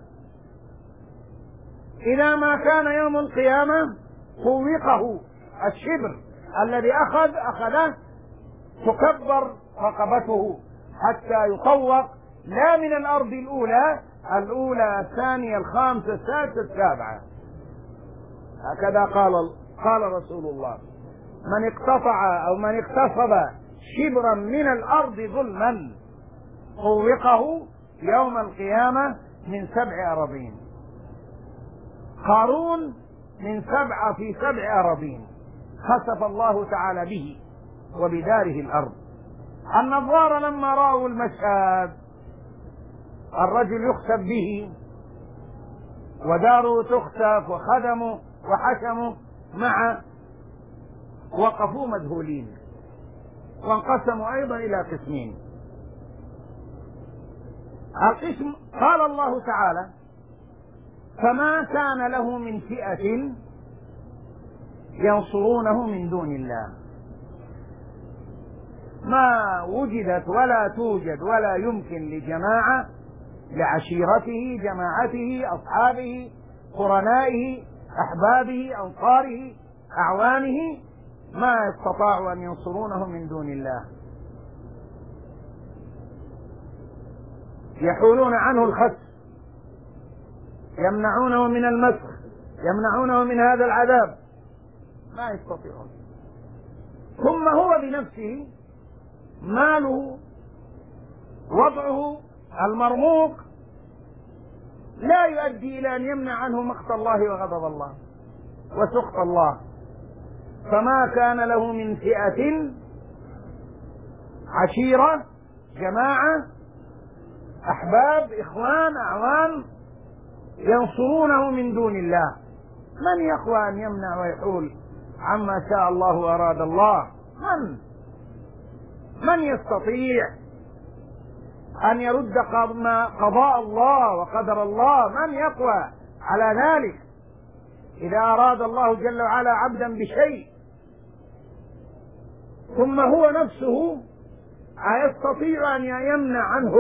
Speaker 1: إذا ما كان يوم القيامة طوقه الشبر الذي أخذ أخذه تكبر رقبته حتى يطوق، لا من الأرض الأولى الأولى الثانية الخامسة السادسة السابعة، هكذا قال قال رسول الله من اقتطع أو من اغتصب شبرا من الأرض ظلما طوقه يوم القيامة من سبع أراضين. قارون من سبعة في سبع أراضين خسف الله تعالى به وبداره الأرض. النظار لما رأوا المشهد، الرجل يخسف به وداره تخسف وخدمه وحشمه معه، وقفوا مذهولين، وانقسموا أيضا إلى قسمين. القسم قال الله تعالى فما كان له من فئة ينصرونه من دون الله، ما وجدت ولا توجد ولا يمكن لجماعة، لعشيرته جماعته أصحابه قرنائه أحبابه أنصاره أعوانه، ما استطاعوا أن ينصرونه من دون الله. يحولون عنه الخسف، يمنعونه من المسخ، يمنعونه من هذا العذاب، ما يستطيعون. ثم هو بنفسه ماله وضعه المرموق لا يؤدي إلى أن يمنع عنه مقت الله وغضب الله وسخط الله، فما كان له من فئة، عشيرة، جماعة، أحباب، إخوان، أعوان ينصرونه من دون الله. من يقوى أن يمنع ويحول عما شاء الله وأراد الله؟ من من يستطيع أن يرد قضاء الله وقدر الله؟ من يقوى على ذلك؟ إذا أراد الله جل وعلا عبدا بشيء ثم هو نفسه أيستطيع أن يمنع عنه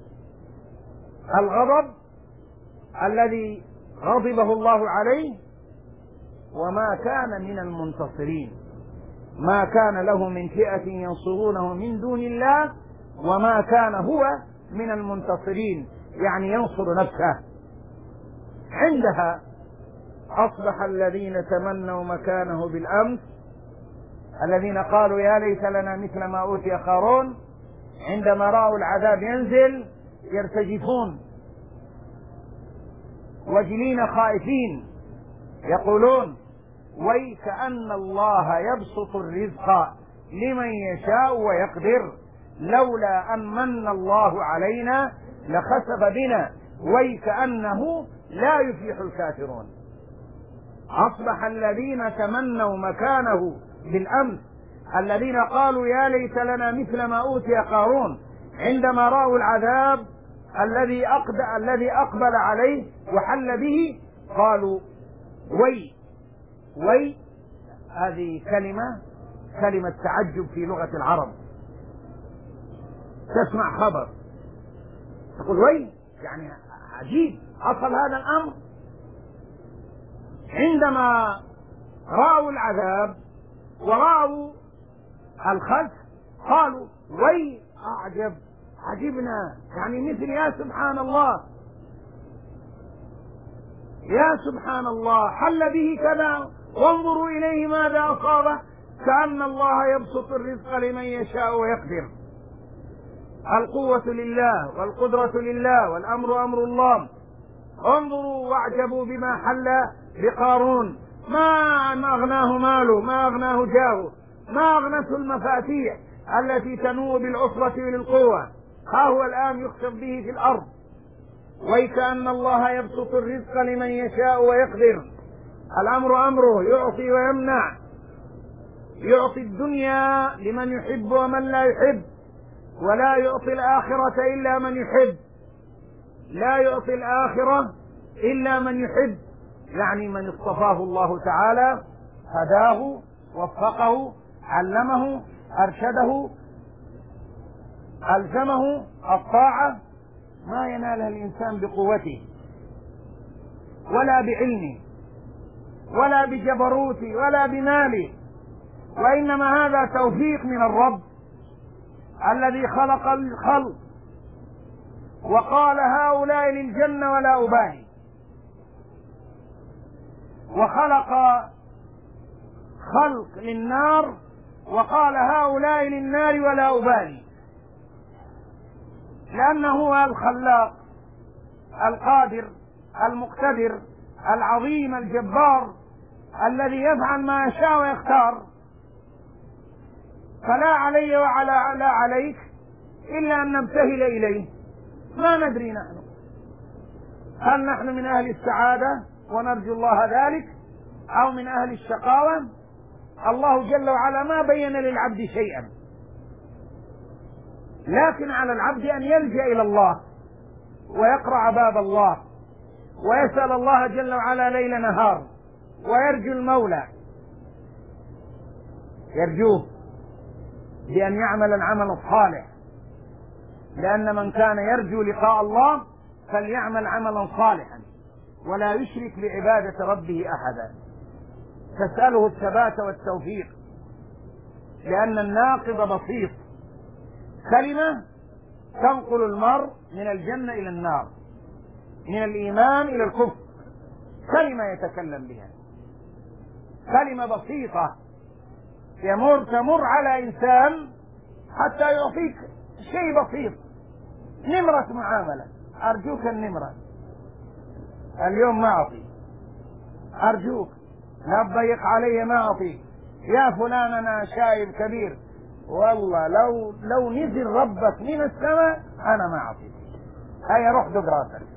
Speaker 1: الغضب الذي غضبه الله عليه؟ وما كان من المنتصرين، ما كان له من فئة ينصرونه من دون الله، وما كان هو من المنتصرين، يعني ينصر نفسه. عندها أصبح الذين تمنوا مكانه بالأمس، الذين قالوا يا ليت لنا مثل ما أوتي قارون، عندما رأوا العذاب ينزل يرتجفون وجلين خائفين، يقولون ويكأن الله يبسط الرزق لمن يشاء ويقدر لولا أن من الله علينا لخسف بنا ويكأنه لا يفلح الكافرون. أصبح الذين تمنوا مكانه بالأمس، الذين قالوا يا ليت لنا مثل ما أوتي قارون، عندما رأوا العذاب الذي أقبل, الذي أقبل عليه وحل به، قالوا وي وي. هذه كلمة كلمة تعجب في لغة العرب. تسمع خبر تقول وي، يعني عجيب حصل هذا الأمر. عندما رأوا العذاب ورأوا الخسف قالوا وي، أعجب، عجبنا، يعني مثل يا سبحان الله، يا سبحان الله حل به كذا، وانظروا إليه ماذا أصابه، كأن الله يبسط الرزق لمن يشاء ويقدر. القوة لله والقدرة لله والأمر أمر الله. انظروا واعجبوا بما حل بقارون، ما أغناه ماله، ما أغناه جاهه، ما أغنته المفاتيح التي تنوء بالعصبة للقوة، ها هو الآن يخسف به في الأرض. ويكأن الله يبسط الرزق لمن يشاء ويقدر. الأمر أمره، يعطي ويمنع، يعطي الدنيا لمن يحب ومن لا يحب، ولا يعطي الآخرة إلا من يحب، لا يعطي الآخرة إلا من يحب، يعني من اصطفاه الله تعالى، هداه، وفقه، علمه، أرشده، ألزمه الطاعة. ما ينالها الإنسان بقوته ولا بعلمه ولا بجبروته ولا بماله، وإنما هذا توفيق من الرب الذي خلق الخلق وقال هؤلاء للجنة ولا أبالي، وخلق خلق للنار وقال هؤلاء للنار ولا أبالي، لأنه هو الخلاق القادر المقتدر العظيم الجبار الذي يفعل ما يشاء ويختار. فلا علي وعلى لا عليك إلا أن نبتهل إليه. ما ندري نحن هل نحن من أهل السعادة ونرجو الله ذلك أو من أهل الشقاوة. الله جل وعلا ما بين للعبد شيئا، لكن على العبد أن يلجأ إلى الله ويقرع باب الله ويسأل الله جل وعلا ليل نهار ويرجو المولى، يرجوه بأن يعمل العمل الصالح، لأن من كان يرجو لقاء الله فليعمل عملا صالحا ولا يشرك بعبادة ربه أحدا. تسأله الثبات والتوفيق، لأن الناقض بسيط، كلمة تنقل المرء من الجنة إلى النار، من الإيمان إلى الكفر، كلمة يتكلم بها، كلمة بسيطة يمر تمر على إنسان حتى يعطيك شيء بسيط، نمرة معاملة، أرجوك النمرة اليوم ما أعطي، أرجوك لا تضيق علي ما أعطي، يا فلان أنا شايب كبير، والله لو لو نزل ربك من السماء أنا ما أعطيك، هيا روح دق راسك.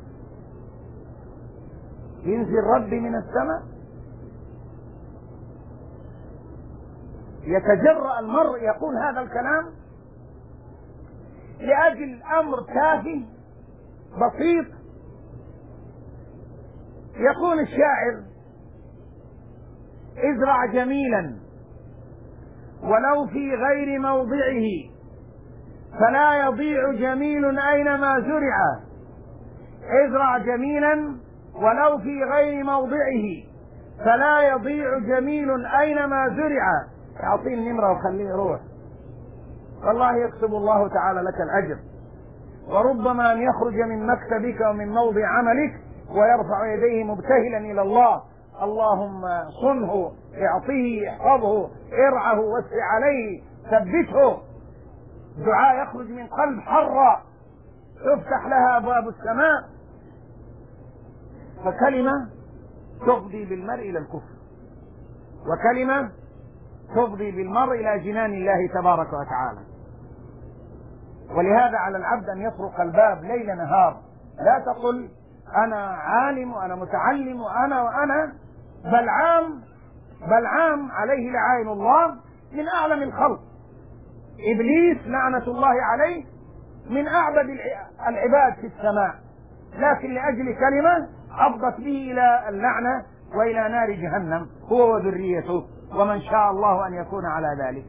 Speaker 1: ينزل ربي من السماء؟ يتجرأ المرء يقول هذا الكلام لأجل أمر تافه بسيط؟ يقول الشاعر: ازرع جميلا ولو في غير موضعه فلا يضيع جميل أينما زرع. ازرع جميلا ولو في غير موضعه فلا يضيع جميل أينما زرع. أعطيه النمرة وخليه يروح، والله يكتب الله تعالى لك الأجر. وربما أن يخرج من مكتبك ومن موضع عملك ويرفع يديه مبتهلا إلى الله: اللهم صنه، اعطيه، احفظه، ارعه، وسع عليه، ثبته. دعاء يخرج من قلب حرة تفتح لها أبواب السماء. فكلمة تفضي بالمرء إلى الكفر، وكلمة تفضي بالمرء إلى جنان الله تبارك وتعالى. ولهذا على العبد أن يطرق الباب ليل نهار. لا تقل أنا عالم وأنا متعلم وأنا وأنا بلعام بلعام عليه لعائن الله من أعلم الخلق. إبليس لعنة الله عليه من أعبد العباد في السماء، لكن لأجل كلمة أفضت به إلى اللعنة وإلى نار جهنم هو وذريته، ومن شاء الله أن يكون على ذلك.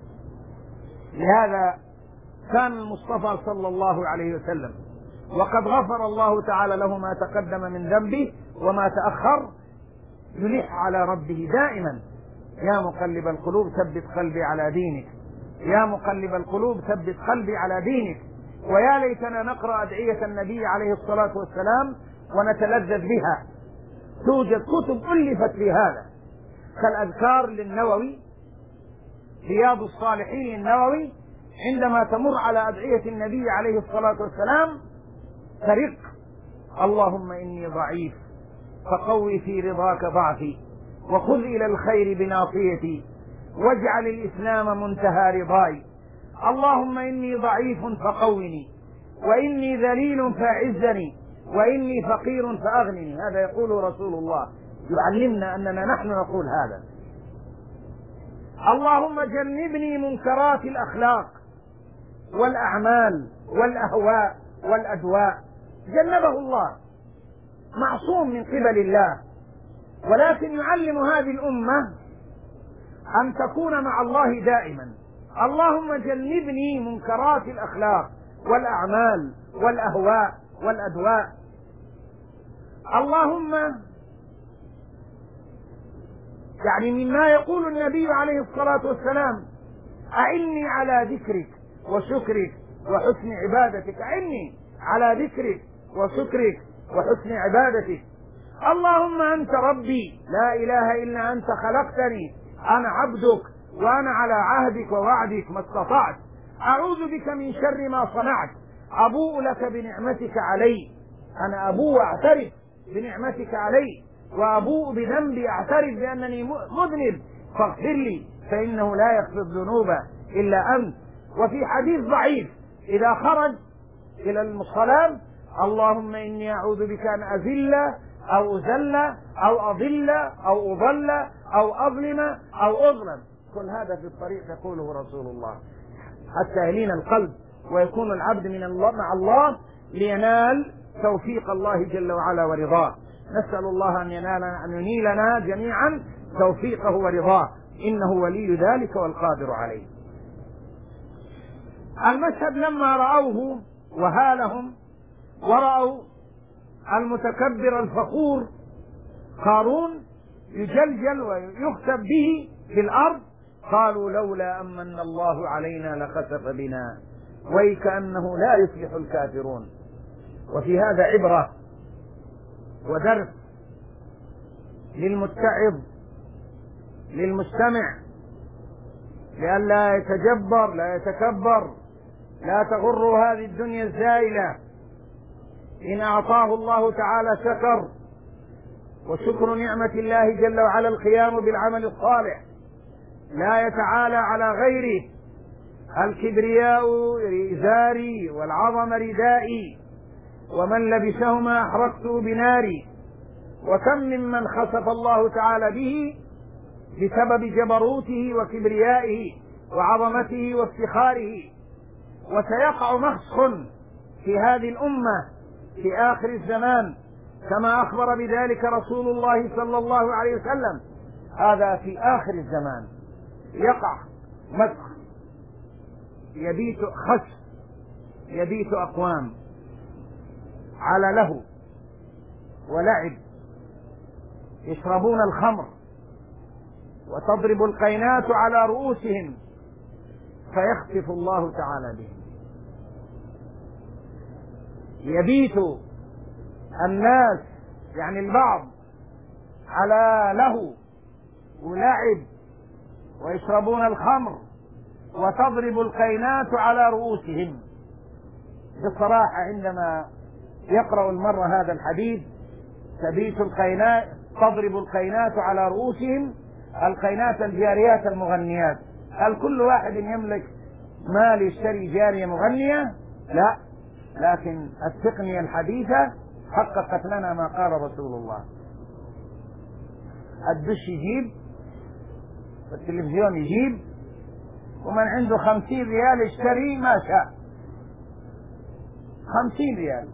Speaker 1: لهذا كان المصطفى صلى الله عليه وسلم وقد غفر الله تعالى له ما تقدم من ذنبه وما تأخر يلح على ربه دائما: يا مقلب القلوب ثبت قلبي على دينك، يا مقلب القلوب ثبت قلبي على دينك. ويا ليتنا نقرأ أدعية النبي عليه الصلاة والسلام ونتلذذ بها. توجد كتب ألفت في هذا، كالأذكار للنووي، رياض الصالحين للنووي، عندما تمر على أدعية النبي عليه الصلاة والسلام فرق: اللهم إني ضعيف فقوي في رضاك ضعفي، وخذ إلى الخير بناصيتي، واجعل الإسلام منتهى رضاي. اللهم إني ضعيف فقوني، وإني ذليل فأعزني، وإني فقير فأغنني. هذا يقول رسول الله، يعلمنا أننا نحن نقول هذا. اللهم جنبني منكرات الأخلاق والأعمال والأهواء والأدواء. جنبه الله، معصوم من قبل الله، ولكن يعلم هذه الأمة أن تكون مع الله دائما. اللهم جنبني منكرات الأخلاق والأعمال والأهواء والأدواء. اللهم، يعني مما يقول النبي عليه الصلاة والسلام: أعني على ذكرك وشكرك وحسن عبادتك. أعني على ذكرك وشكرك وحسن عبادتك. اللهم أنت ربي لا إله إلا أنت، خلقتني، أنا عبدك، وأنا على عهدك ووعدك ما استطعت. أعوذ بك من شر ما صنعت، أبوء لك بنعمتك علي. أنا أبوء أعترف بنعمتك علي، وأبوء بذنبي، أعترف بأنني مذنب، فاغفر لي فإنه لا يغفر الذنوب إلا أنت. وفي حديث ضعيف إذا خرج إلى الصلاة: اللهم إني أعوذ بك أن أذل أو أذل أو أضل أو أضل أو أظلم أو أظلم. كل هذا في الطريق يقوله رسول الله حتى يلين القلب ويكون العبد من الله مع الله لينال توفيق الله جل وعلا ورضاه. نسأل الله أن ينالنا أن ينيلنا جميعا توفيقه ورضاه، إنه ولي ذلك والقادر عليه. المشهد لما رأوه وهالهم ورأوا المتكبر الفخور قارون يجلجل ويخسف به في الأرض، قالوا: لولا أمن الله علينا لخسف بنا ويكأنه لا يفلح الكافرون. وفي هذا عبرة ودرس للمتعظ للمستمع، لئلا يتجبر لا يتكبر. لا تغر هذه الدنيا الزائلة. إن أعطاه الله تعالى شكر، وشكر نعمة الله جل وعلا القيام بالعمل الصالح، لا يتعالى على غيره. الكبرياء إزاري والعظم ردائي، ومن لبسهما أحرقته بناري. وكم ممن خسف الله تعالى به بسبب جبروته وكبريائه وعظمته وافتخاره. وسيقع مسخ في هذه الأمة في آخر الزمان كما أخبر بذلك رسول الله صلى الله عليه وسلم. هذا في آخر الزمان يقع مسخ، يبيت خسف، يبيت أقوام على له ولعب، يشربون الخمر وتضرب القينات على رؤوسهم فيخسف الله تعالى بهم. يبيت الناس يعني البعض على له ولعب ويشربون الخمر وتضرب القينات على رؤوسهم. بصراحة عندما يقرأ المرء هذا الحديث تبيت القينات تضرب القينات على رؤوسهم، القينات الجاريات المغنيات. هل كل واحد يملك مال يشتري جارية مغنية؟ لا، لكن التقنية الحديثة حققت لنا ما قال رسول الله. الدش يجيب والتلفزيون يجيب، ومن عنده خمسين ريال يشتري ما شاء. خمسين ريال،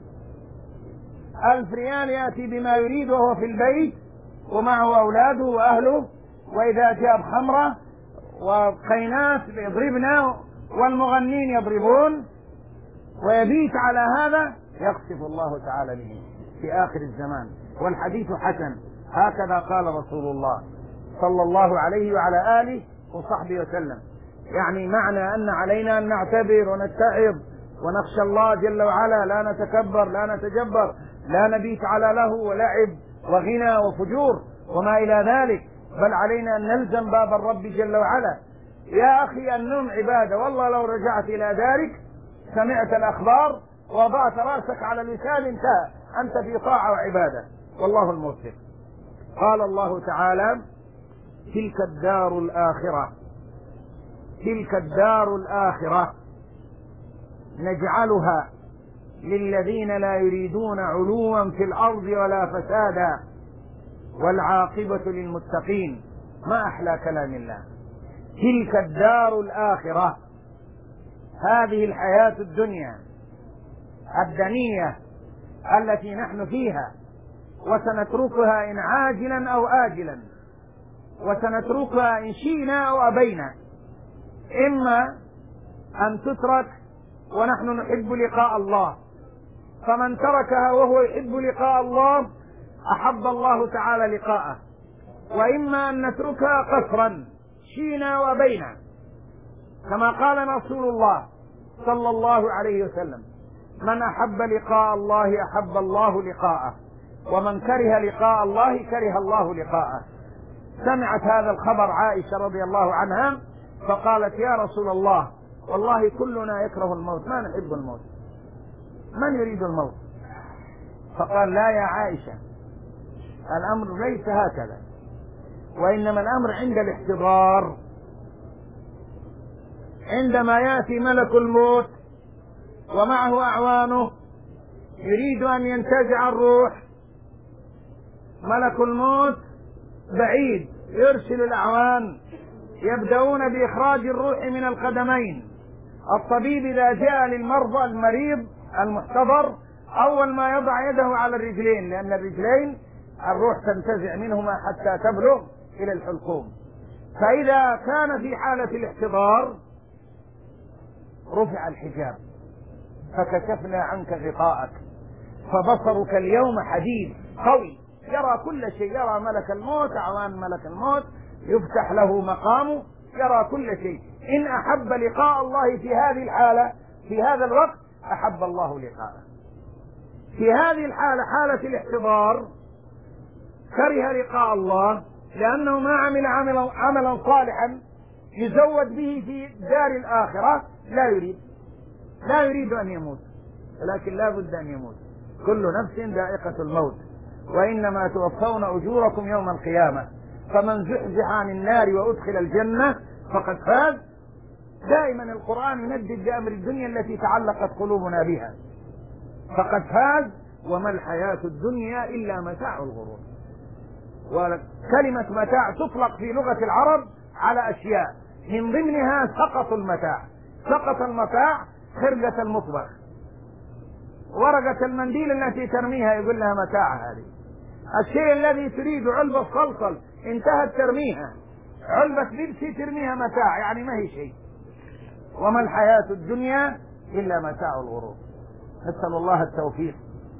Speaker 1: ألف ريال يأتي بما يريد وهو في البيت ومعه أولاده وأهله، وإذا جاب خمرة وقينات يضربنا والمغنين يضربون، ويبيت على هذا يقصف الله تعالى به في آخر الزمان. والحديث حسن، هكذا قال رسول الله صلى الله عليه وعلى آله وصحبه وسلم. يعني معنى أن علينا أن نعتبر ونتعظ ونخشى الله جل وعلا، لا نتكبر لا نتجبر، لا نبيت على له ولعب وغنى وفجور وما إلى ذلك، بل علينا أن نلزم باب الرب جل وعلا. يا أخي النوم عبادة، والله لو رجعت إلى دارك سمعت الأخبار ووضعت رأسك على اللسان انتهى، أنت في طاعة وعبادة، والله الموفق. قال الله تعالى: تلك الدار الآخرة تلك الدار الآخرة نجعلها للذين لا يريدون علوا في الأرض ولا فسادا والعاقبة للمتقين. ما أحلى كلام الله. تلك الدار الآخرة، هذه الحياة الدنيا الدنية التي نحن فيها، وسنتركها إن عاجلا أو آجلا، وسنتركها إن شئنا أو أبينا. إما أن تترك ونحن نحب لقاء الله، فمن تركها وهو يحب لقاء الله أحب الله تعالى لقاءه، وإما أن نتركها قسرا شئنا وأبينا، كما قال رسول الله صلى الله عليه وسلم: من أحب لقاء الله أحب الله لقاءه، ومن كره لقاء الله كره الله لقاءه. سمعت هذا الخبر عائشة رضي الله عنها فقالت: يا رسول الله، والله كلنا يكره الموت، ما نحب الموت، من يريد الموت؟ فقال: لا يا عائشة، الأمر ليس هكذا، وإنما الأمر عند الاحتضار، عندما يأتي ملك الموت ومعه أعوانه يريد أن ينتزع الروح، ملك الموت بعيد يرسل الأعوان يبدأون بإخراج الروح من القدمين. الطبيب إذا جاء للمرضى المريض المحتضر أول ما يضع يده على الرجلين، لأن الرجلين الروح تنتزع منهما حتى تبلغ إلى الحلقوم. فإذا كان في حالة الاحتضار رفع الحجاب فكشفنا عنك غطاءك، فبصرك اليوم حديد قوي، يرى كل شيء، يرى ملك الموت، أعوان ملك الموت، يفتح له مقامه، يرى كل شيء. إن أحب لقاء الله في هذه الحالة في هذا الوقت أحب الله لقاءه. في هذه الحالة حالة الاحتضار كره لقاء الله، لأنه ما عمل عملا, عملا صالحا يزود به في دار الآخرة، لا يريد لا يريد أن يموت، ولكن لا بد أن يموت. كل نفس ذائقة الموت، وإنما توفون أجوركم يوم القيامة. فمن زحزح عن النار وأدخل الجنة فقد فاز. دائما القرآن يندد بأمر الدنيا التي تعلقت قلوبنا بها، فقد فاز. وما الحياة الدنيا إلا متاع الغرور. وكلمة متاع تطلق في لغة العرب على أشياء، من ضمنها سقط المتاع. سقط المتاع خرجة المطبخ، ورقة المنديل التي ترميها يقول لها متاع. هذه الشيء الذي تريد علبة صلصل انتهت ترميها، علبة بيبسي ترميها متاع، يعني ما هي شيء. وما الحياة الدنيا إلا متاع الغرور. نسأل الله التوفيق.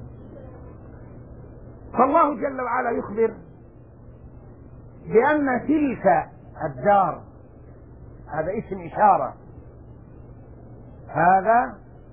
Speaker 1: فالله جل وعلا يخبر بأن تلك الدار، هذا اسم إشارة، هذا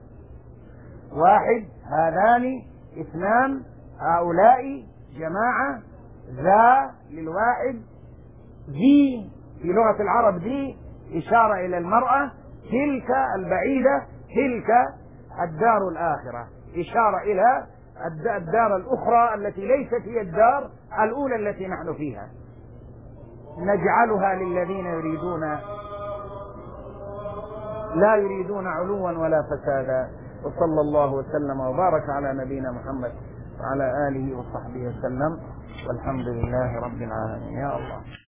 Speaker 1: واحد، هذان اثنان، هؤلاء جماعة، ذا للواحد، ذي في لغة العرب ذي إشارة إلى المرأة، تلك البعيدة، تلك الدار الآخرة إشارة إلى الدار الأخرى التي ليست هي الدار الأولى التي نحن فيها. نجعلها للذين يريدون لا يريدون علوا ولا فسادا. وصلى الله وسلم وبارك على نبينا محمد وعلى آله وصحبه وسلم، والحمد لله رب العالمين. يا الله.